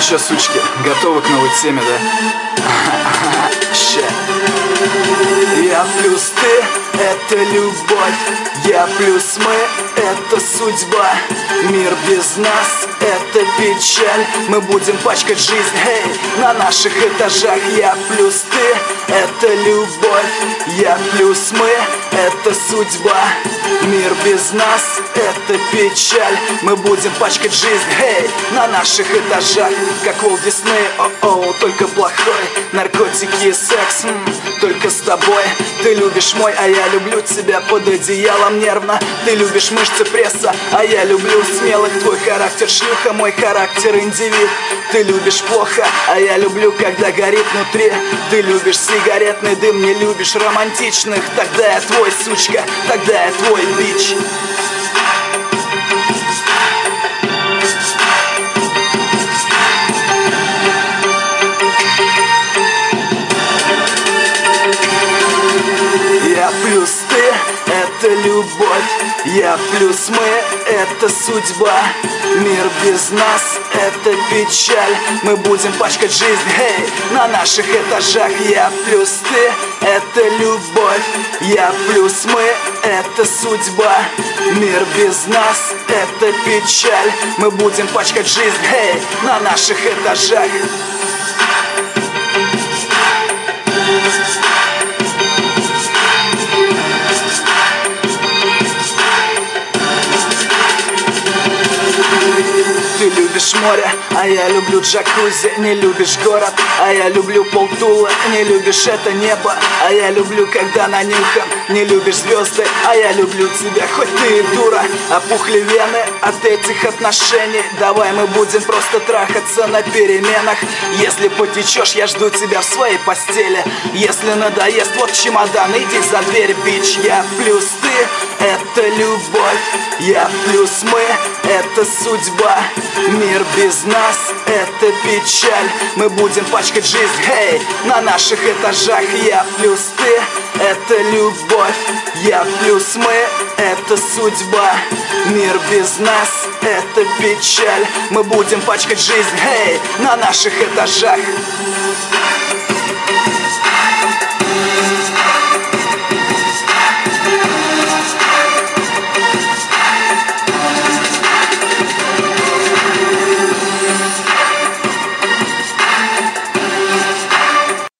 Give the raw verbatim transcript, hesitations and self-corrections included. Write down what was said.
чё, сучки, готовы к новой теме, да? Ща. Я плюс ты — это любовь, я плюс мы — это судьба. Мир без нас — это печаль, мы будем пачкать жизнь, эй, на наших этажах. Я плюс ты — это любовь, я плюс мы — это судьба. Мир без нас — это печаль, мы будем пачкать жизнь, эй, на наших этажах. Как Walt Disney, о-оу, только плохой. Наркотики и секс, м, только с тобой. Ты любишь мой, а я люблю тебя под одеялом нервно. Ты любишь мышцы пресса, а я люблю смелых. Твой характер шлюха, мой характер индивид. Ты любишь плохо, а я люблю, когда горит внутри. Ты любишь сигаретный дым, не любишь романтичных. Тогда я твой, сучка, тогда я твой бич. Я плюс ты — это любовь, я плюс мы — это судьба. Мир без нас — это печаль, мы будем пачкать жизнь, эй, на наших этажах. Я плюс ты — это любовь, я плюс мы — это судьба. Мир без нас — это печаль, мы будем пачкать жизнь, эй, на наших этажах. Ты любишь море, а я люблю джакузи. Не любишь город, а я люблю полтула. Не любишь это небо, а я люблю, когда на нюхом. Не любишь звезды, а я люблю тебя. Хоть ты и дура, опухли вены от этих отношений. Давай мы будем просто трахаться на переменах. Если потечешь, я жду тебя в своей постели. Если надоест, вот чемодан, иди за дверь, бич. Я плюс ты — это любовь, я плюс мы — это судьба. Мир без нас — это печаль, мы будем пачкать жизнь, эй, на наших этажах. Я плюс ты — это любовь, я плюс мы — это судьба. Мир без нас — это печаль, мы будем пачкать жизнь, эй, на наших этажах.